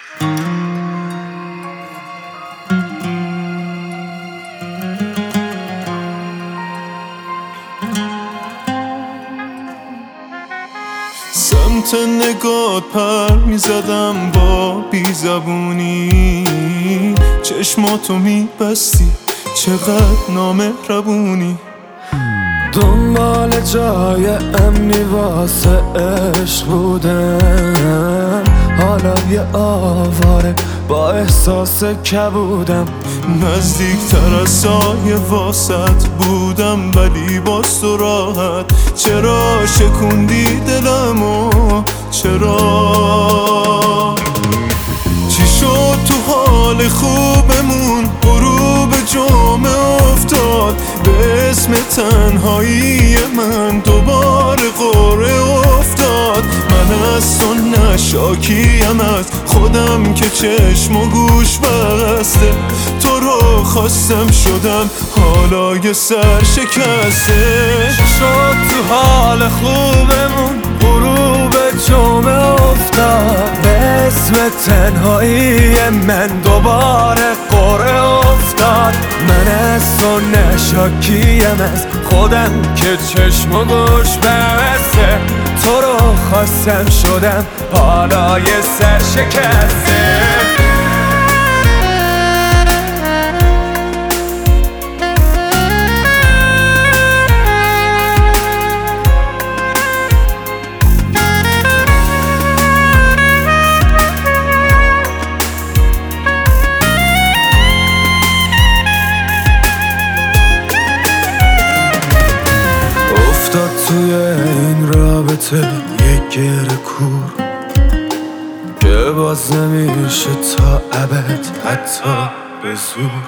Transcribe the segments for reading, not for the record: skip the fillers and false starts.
سمت نگات پر میزدم با بیزبونی، چشماتو میبستی چقدر نامهربونی. دنبال جای امنی واسه عشق بودم، حالا یه آواره با احساس کبودم. نزدیکتر از سایه واسط بودم ولی باز تو راحت. چرا شکوندی دلمو؟ چرا؟ چی شد تو حال خوبمون؟ غروب جمعه افتاد به اسم تنهایی من دوباره قرعه افتاد. من از تو نشاکیم از خودم که چشم و گوش بسته. تو رو خواستم شدم حالا یه سر شکسته. شد تو حال خوبمون غروب جمعه افتاد به اسم تنهایی من دوباره قرعه افتاد. من از تو نشاکیم از خودم که چشم و گوش بسته. تو رو خواستم شدم حالا یه سر شکسته. افتاد توی این رابطه یک گره کور که باز نمیشه تا ابد حتی به زور.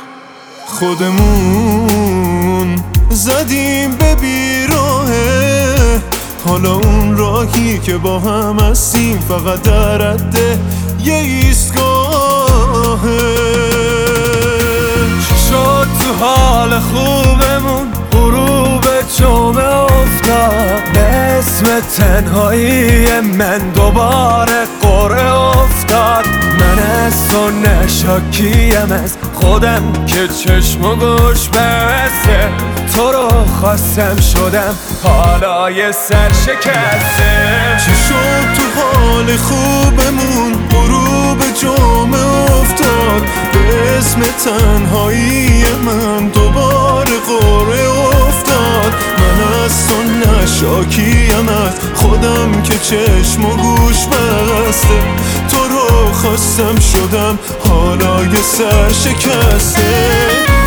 خودمون زدیم به بیراهه، حالا اون راهی که با هم هستیم فقط در رده یه ایستگاهه. چی شد تو حال خوبمون غروب جمعه افتاد به اسم تنهایی من دوباره قرعه افتاد. من از تو نشاکیم از خودم که چشم و گوش بسته. تو رو خواستم شدم حالا یه سر شکسته. چی شد تو حال خوبمون غروب جمعه افتاد به اسم تنهایی من دوباره قرعه افتاد. من از تو نشاکیم از خودم که چشم و گوش بسته. تو رو خواستم شدم حالا یه سر شکسته.